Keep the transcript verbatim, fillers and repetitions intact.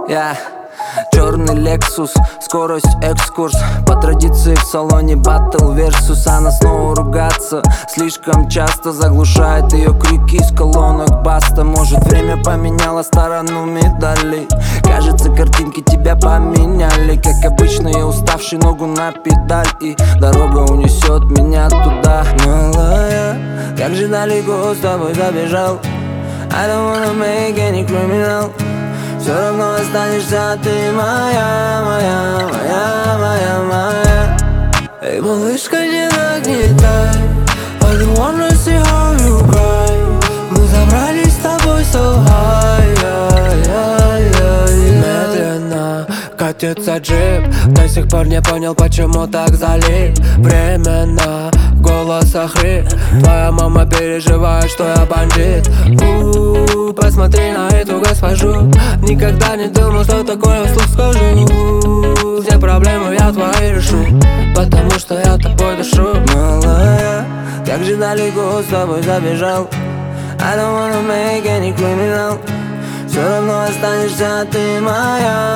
Я черный Lexus, скорость экскурс. По традиции в салоне батл версус. Она снова ругаться слишком часто заглушает ее крики из колонок баста. Может, время поменяло сторону медали. Кажется, картинки тебя поменяли. Как обычно, я уставший, ногу на педаль, и дорога унесет меня туда. Малая, как же далеко с тобой забежал. I don't wanna make any criminal. Все равно останешься ты моя, моя, моя, моя, моя. Эй, малышка, не нагнетай. I don't wanna see how you cry. Мы забрались с тобой so high, yeah, yeah, yeah, yeah. Медленно катится джип. До сих пор не понял, почему так залип. Временно голос охрип. Твоя мама переживает, что я бандит. У-у-у, посмотри на эту госпожу. Никогда не думал, что такое вслух скажу. Все проблемы я твои решу, потому что я тобой дышу. Малая, как же далеко с тобой забежал. I don't wanna make any criminal. Все равно останешься ты моя,